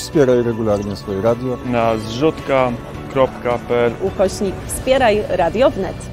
Wspieraj regularnie swoje radio na zrzutka.pl/wspieraj radio wnet.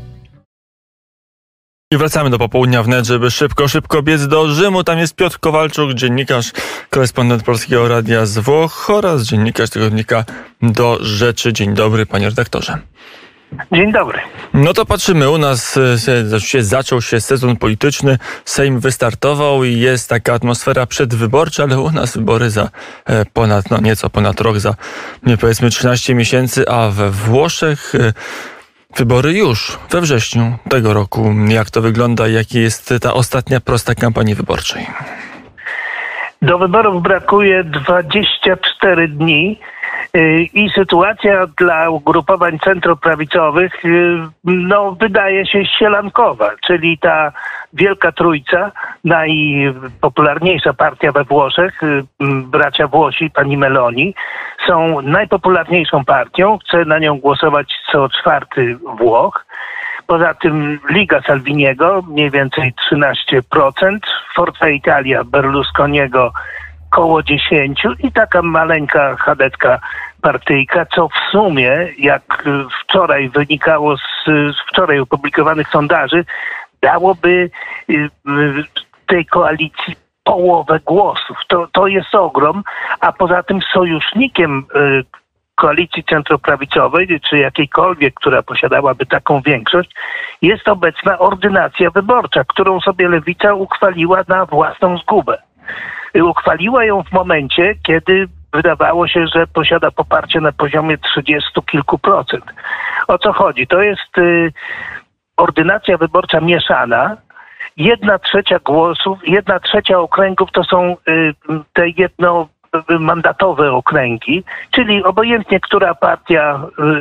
I wracamy do popołudnia wnet, żeby szybko biec do Rzymu. Tam jest Piotr Kowalczuk, dziennikarz, korespondent Polskiego Radia z Włoch oraz dziennikarz tygodnika Do Rzeczy. Dzień dobry, panie redaktorze. Dzień dobry. No to patrzymy, u nas zaczął się sezon polityczny, Sejm wystartował i jest taka atmosfera przedwyborcza, ale u nas wybory za nieco ponad rok, za powiedzmy 13 miesięcy, a we Włoszech wybory już we wrześniu tego roku. Jak to wygląda? Jaka jest ta ostatnia prosta kampanii wyborczej? Do wyborów brakuje 24 dni i sytuacja dla ugrupowań centroprawicowych wydaje się sielankowa, czyli ta Wielka Trójca, najpopularniejsza partia we Włoszech, bracia Włosi, pani Meloni, są najpopularniejszą partią, chce na nią głosować co czwarty Włoch. Poza tym Liga Salviniego mniej więcej 13%, Forza Italia Berlusconiego koło 10% i taka maleńka chadecka partyjka, co w sumie, jak wczoraj wynikało z wczoraj opublikowanych sondaży, dałoby tej koalicji połowę głosów. To jest ogrom, a poza tym sojusznikiem koalicji centroprawicowej, czy jakiejkolwiek, która posiadałaby taką większość, jest obecna ordynacja wyborcza, którą sobie Lewica uchwaliła na własną zgubę. Uchwaliła ją w momencie, kiedy wydawało się, że posiada poparcie na poziomie 30 kilku procent. O co chodzi? To jest ordynacja wyborcza mieszana. 1/3 głosów, 1/3 okręgów to są te jednomandatowe okręgi, czyli obojętnie, która partia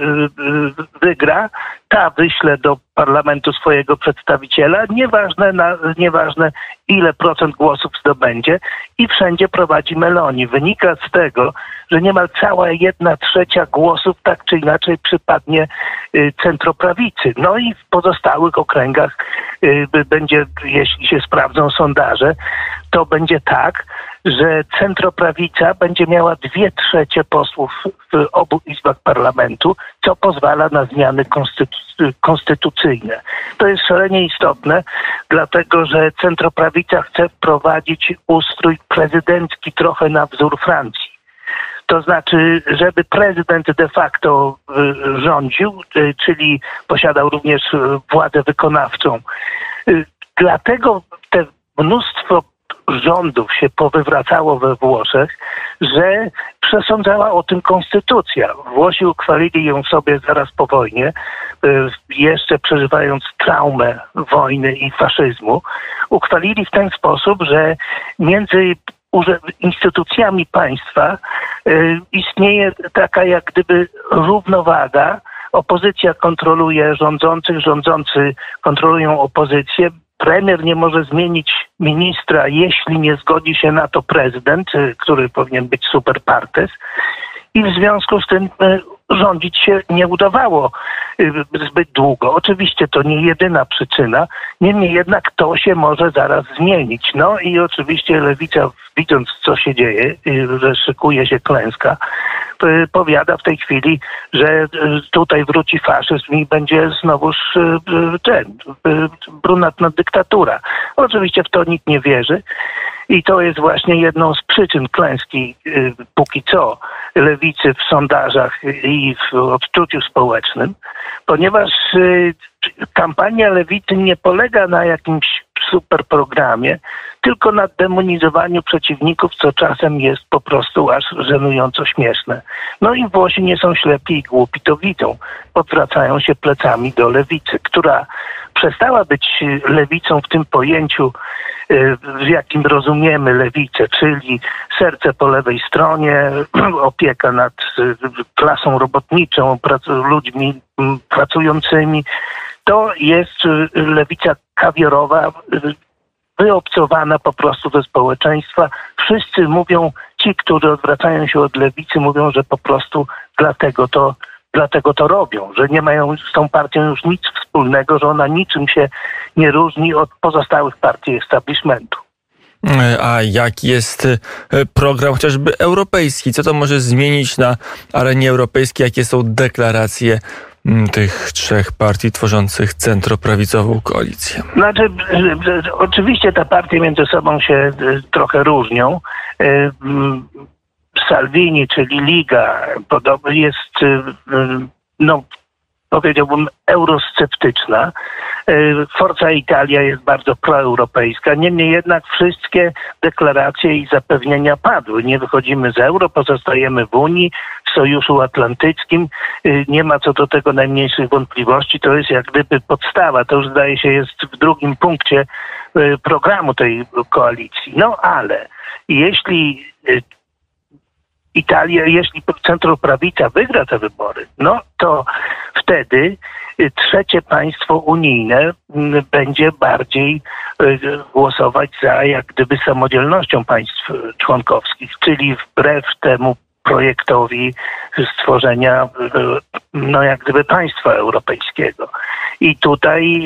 wygra, ta wyśle do parlamentu swojego przedstawiciela, nieważne ile procent głosów zdobędzie, i wszędzie prowadzi Meloni. Wynika z tego, że niemal cała 1/3 głosów tak czy inaczej przypadnie centroprawicy. No i w pozostałych okręgach będzie, jeśli się sprawdzą sondaże, to będzie tak, że centroprawica będzie miała 2/3 posłów w obu izbach parlamentu, co pozwala na zmiany konstytucyjne. To jest szalenie istotne, dlatego że centroprawica chce wprowadzić ustrój prezydencki trochę na wzór Francji. To znaczy, żeby prezydent de facto rządził, czyli posiadał również władzę wykonawczą. Dlatego te mnóstwo rządów się powywracało we Włoszech, że przesądzała o tym konstytucja. Włosi uchwalili ją sobie zaraz po wojnie, jeszcze przeżywając traumę wojny i faszyzmu. Uchwalili w ten sposób, że między instytucjami państwa istnieje taka jak gdyby równowaga. Opozycja kontroluje rządzących, rządzący kontrolują opozycję. Premier nie może zmienić ministra, jeśli nie zgodzi się na to prezydent, który powinien być super partes. I w związku z tym rządzić się nie udawało zbyt długo. Oczywiście to nie jedyna przyczyna, niemniej jednak to się może zaraz zmienić. No i oczywiście Lewica, widząc co się dzieje, że szykuje się klęska, powiada w tej chwili, że tutaj wróci faszyzm i będzie znowuż brunatna dyktatura. Oczywiście w to nikt nie wierzy i to jest właśnie jedną z przyczyn klęski póki co Lewicy w sondażach i w odczuciu społecznym, ponieważ kampania Lewicy nie polega na jakimś super programie, tylko na demonizowaniu przeciwników, co czasem jest po prostu aż żenująco śmieszne. No i Włosi nie są ślepi i głupi, to widzą. Odwracają się plecami do Lewicy, która przestała być lewicą w tym pojęciu, w jakim rozumiemy lewicę, czyli serce po lewej stronie, opieka nad klasą robotniczą, ludźmi pracującymi. To jest lewica kawiorowa, wyobcowana po prostu ze społeczeństwa. Wszyscy mówią, ci, którzy odwracają się od lewicy, mówią, że po prostu dlatego to robią, że nie mają z tą partią już nic wspólnego, że ona niczym się nie różni od pozostałych partii establishmentu. A jaki jest program chociażby europejski? Co to może zmienić na arenie europejskiej? Jakie są deklaracje tych trzech partii tworzących centroprawicową koalicję? Znaczy, oczywiście te partie między sobą się trochę różnią. Salvini, czyli Liga, jest, powiedziałbym, eurosceptyczna. Forza Italia jest bardzo proeuropejska. Niemniej jednak wszystkie deklaracje i zapewnienia padły. Nie wychodzimy z euro, pozostajemy w Unii, w Sojuszu Atlantyckim. Nie ma co do tego najmniejszych wątpliwości. To jest jak gdyby podstawa. To już zdaje się jest w drugim punkcie programu tej koalicji. No ale jeśli jeśli centroprawica wygra te wybory, no to wtedy trzecie państwo unijne będzie bardziej głosować za jak gdyby samodzielnością państw członkowskich, czyli wbrew temu projektowi stworzenia jak gdyby państwa europejskiego. I tutaj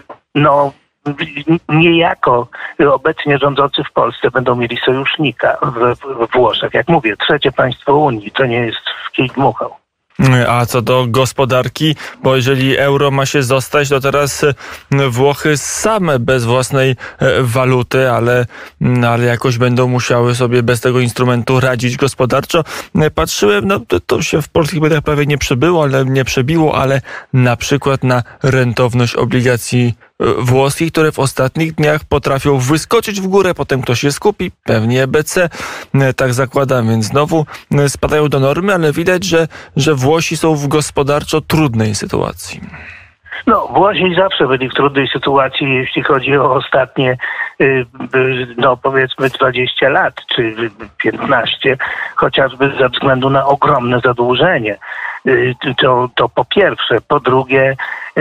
niejako obecnie rządzący w Polsce będą mieli sojusznika we Włoszech. Jak mówię, trzecie państwo Unii, to nie jest w kij dmuchał. A co do gospodarki, bo jeżeli euro ma się zostać, to teraz Włochy same bez własnej waluty, ale jakoś będą musiały sobie bez tego instrumentu radzić gospodarczo. Patrzyłem, to się w polskich mediach prawie nie przebiło, ale na przykład na rentowność obligacji włoskich, które w ostatnich dniach potrafią wyskoczyć w górę, potem ktoś je skupi, pewnie EBC, tak zakładam, więc znowu spadają do normy, ale widać, że Włosi są w gospodarczo trudnej sytuacji. Włosi zawsze byli w trudnej sytuacji, jeśli chodzi o ostatnie, powiedzmy 20 lat, czy 15, chociażby ze względu na ogromne zadłużenie. To po pierwsze. Po drugie,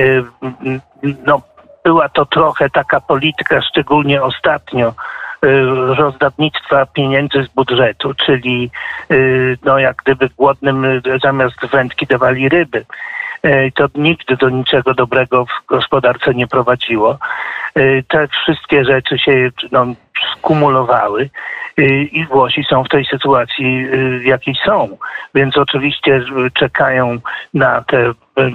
była to trochę taka polityka, szczególnie ostatnio, rozdawnictwa pieniędzy z budżetu, czyli jak gdyby głodnym zamiast wędki dawali ryby. To nigdy do niczego dobrego w gospodarce nie prowadziło. Te wszystkie rzeczy się skumulowały i Włosi są w tej sytuacji, w jakiej są. Więc oczywiście czekają na tę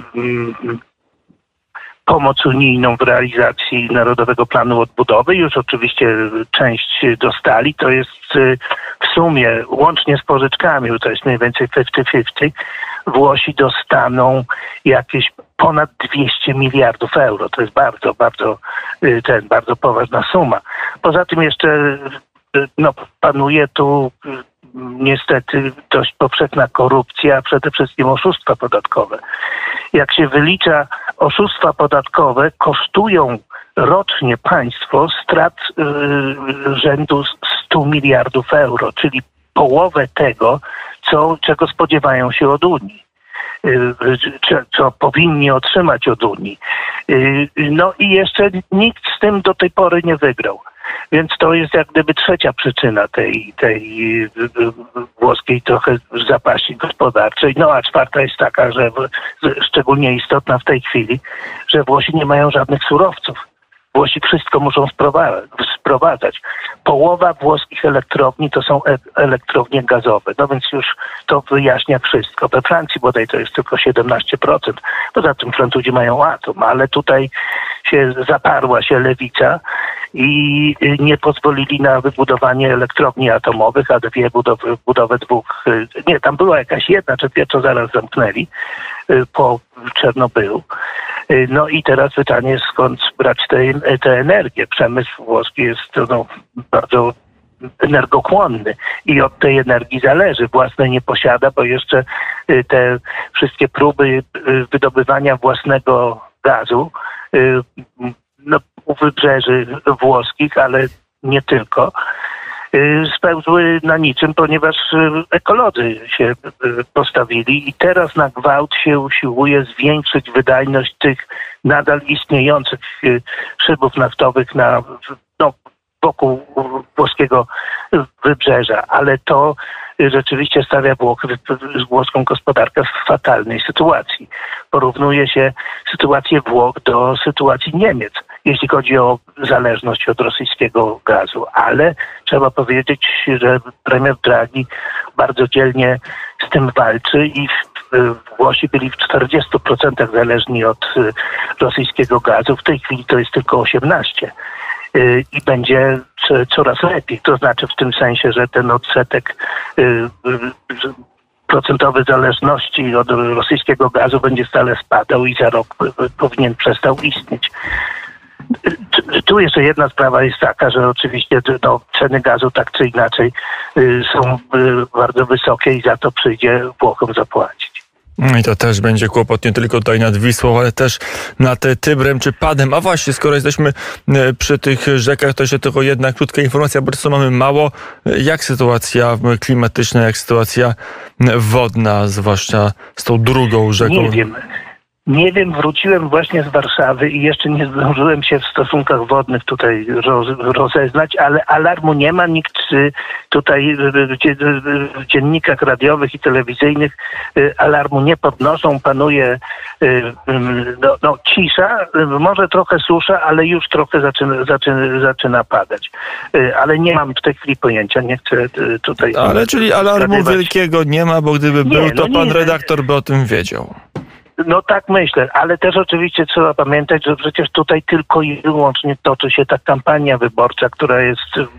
pomoc unijną w realizacji Narodowego Planu Odbudowy. Już oczywiście część dostali. To jest w sumie, łącznie z pożyczkami, bo to jest mniej więcej 50-50, Włosi dostaną jakieś ponad 200 miliardów euro. To jest bardzo, bardzo poważna suma. Poza tym jeszcze panuje tu niestety dość powszechna korupcja, a przede wszystkim oszustwa podatkowe. Jak się wylicza, oszustwa podatkowe kosztują rocznie państwo strat rzędu 100 miliardów euro, czyli połowę tego, czego spodziewają się od Unii, co powinni otrzymać od Unii. I jeszcze nikt z tym do tej pory nie wygrał. Więc to jest jak gdyby trzecia przyczyna tej włoskiej trochę zapaści gospodarczej. A czwarta jest taka, że szczególnie istotna w tej chwili, że Włosi nie mają żadnych surowców. Włosi wszystko muszą sprowadzać. Połowa włoskich elektrowni to są elektrownie gazowe. Więc już to wyjaśnia wszystko. We Francji bodaj to jest tylko 17%. Poza tym Francuzi mają atom, ale tutaj zaparła się lewica i nie pozwolili na wybudowanie elektrowni atomowych, a budowę dwóch. Nie, tam była jakaś jedna czy dwie, co zaraz zamknęli po Czarnobylu. I teraz pytanie, skąd brać tę energię. Przemysł włoski jest bardzo energochłonny i od tej energii zależy. Własnej nie posiada, bo jeszcze te wszystkie próby wydobywania własnego gazu u wybrzeży włoskich, ale nie tylko, spełzły na niczym, ponieważ ekolodzy się postawili i teraz na gwałt się usiłuje zwiększyć wydajność tych nadal istniejących szybów naftowych wokół włoskiego wybrzeża, ale to rzeczywiście stawia włoską gospodarkę w fatalnej sytuacji. Porównuje się sytuację Włoch do sytuacji Niemiec. jeśli chodzi o zależność od rosyjskiego gazu. Ale trzeba powiedzieć, że premier Draghi bardzo dzielnie z tym walczy i Włosi byli w 40% zależni od rosyjskiego gazu. W tej chwili to jest tylko 18%. I będzie coraz lepiej. To znaczy w tym sensie, że ten odsetek procentowy zależności od rosyjskiego gazu będzie stale spadał i za rok powinien przestał istnieć. Tu jeszcze jedna sprawa jest taka, że oczywiście ceny gazu tak czy inaczej są bardzo wysokie i za to przyjdzie Włochom zapłacić. I to też będzie kłopot nie tylko tutaj nad Wisłą, ale też nad Tybrem czy Padem. A właśnie, skoro jesteśmy przy tych rzekach, to jeszcze tylko jedna krótka informacja, bo co mamy mało. Jak sytuacja klimatyczna, jak sytuacja wodna, zwłaszcza z tą drugą rzeką? Nie wiem, wróciłem właśnie z Warszawy i jeszcze nie zdążyłem się w stosunkach wodnych tutaj rozeznać, ale alarmu nie ma. Nikt tutaj w dziennikach radiowych i telewizyjnych alarmu nie podnoszą. Panuje cisza, może trochę susza, ale już trochę zaczyna padać. Ale nie mam w tej chwili pojęcia, nie chcę tutaj... Ale czyli alarmu wielkiego nie ma, bo gdyby był, to pan redaktor by o tym wiedział. No tak myślę, ale też oczywiście trzeba pamiętać, że przecież tutaj tylko i wyłącznie toczy się ta kampania wyborcza, która jest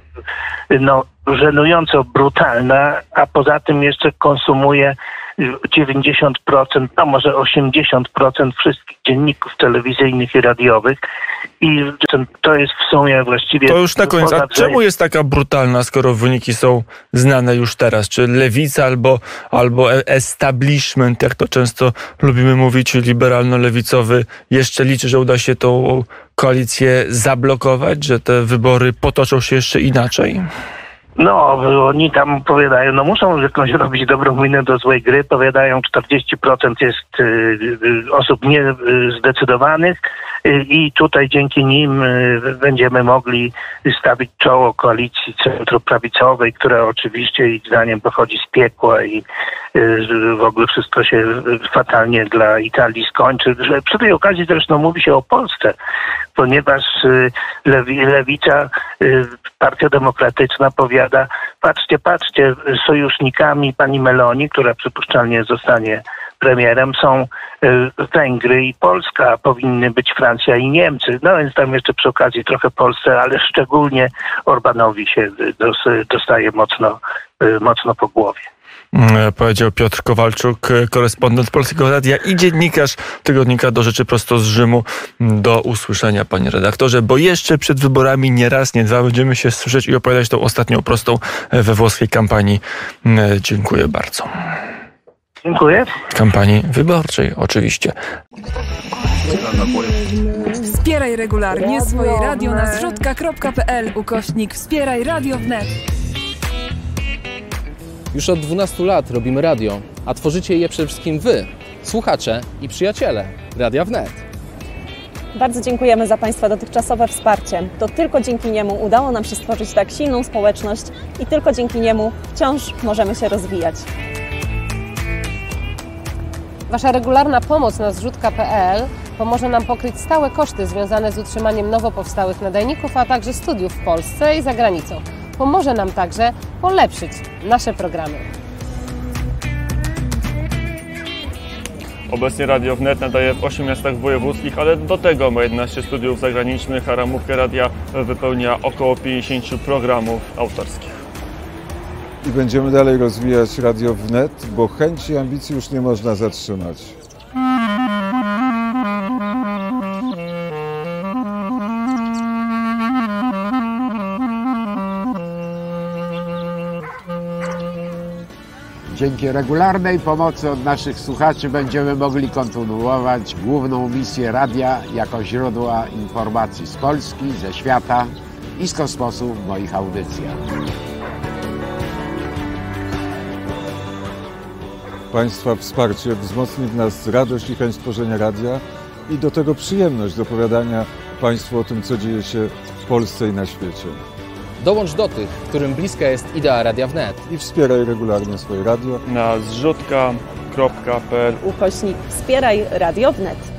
żenująco brutalna, a poza tym jeszcze konsumuje 90%, a może 80% wszystkich dzienników telewizyjnych i radiowych. I to jest w sumie właściwie... To już na koniec. A czemu jest taka brutalna, skoro wyniki są znane już teraz? Czy lewica albo establishment, jak to często lubimy mówić, liberalno-lewicowy, jeszcze liczy, że uda się tą koalicję zablokować, że te wybory potoczą się jeszcze inaczej? No, oni tam powiadają, muszą jakąś robić dobrą minę do złej gry. Powiadają, 40% jest osób niezdecydowanych i tutaj dzięki nim będziemy mogli stawić czoło koalicji centroprawicowej, która oczywiście ich zdaniem pochodzi z piekła i w ogóle wszystko się fatalnie dla Italii skończy. Przy tej okazji zresztą mówi się o Polsce, ponieważ lewica, Partia Demokratyczna powiada, patrzcie, sojusznikami pani Meloni, która przypuszczalnie zostanie premierem, są Węgry i Polska, powinny być Francja i Niemcy. No więc tam jeszcze przy okazji trochę Polsce, ale szczególnie Orbánowi się dostaje mocno po głowie. Powiedział Piotr Kowalczuk, korespondent Polskiego Radia i dziennikarz tygodnika Do Rzeczy prosto z Rzymu. Do usłyszenia, panie redaktorze, bo jeszcze przed wyborami nie raz, nie dwa będziemy się słyszeć i opowiadać tą ostatnią prostą we włoskiej kampanii. Dziękuję bardzo. Dziękuję. Kampanii wyborczej, oczywiście. Wspieraj regularnie swoje radio na zrzutka.pl/wspieraj radio wnet. Już od 12 lat robimy radio, a tworzycie je przede wszystkim wy, słuchacze i przyjaciele Radia Wnet. Bardzo dziękujemy za Państwa dotychczasowe wsparcie. To tylko dzięki niemu udało nam się stworzyć tak silną społeczność i tylko dzięki niemu wciąż możemy się rozwijać. Wasza regularna pomoc na zrzutka.pl pomoże nam pokryć stałe koszty związane z utrzymaniem nowo powstałych nadajników, a także studiów w Polsce i za granicą. Pomoże nam także polepszyć nasze programy. Obecnie Radio Wnet nadaje w 8 miastach wojewódzkich, ale do tego ma 11 studiów zagranicznych, a ramówkę radia wypełnia około 50 programów autorskich. I będziemy dalej rozwijać Radio Wnet, bo chęci i ambicji już nie można zatrzymać. Dzięki regularnej pomocy od naszych słuchaczy będziemy mogli kontynuować główną misję radia jako źródła informacji z Polski, ze świata i z kosmosu w moich audycjach. Państwa wsparcie wzmocni w nas radość i chęć tworzenia radia i do tego przyjemność opowiadania Państwu o tym, co dzieje się w Polsce i na świecie. Dołącz do tych, którym bliska jest idea Radia Wnet. I wspieraj regularnie swoje radio na zrzutka.pl/wspieraj Radio Wnet.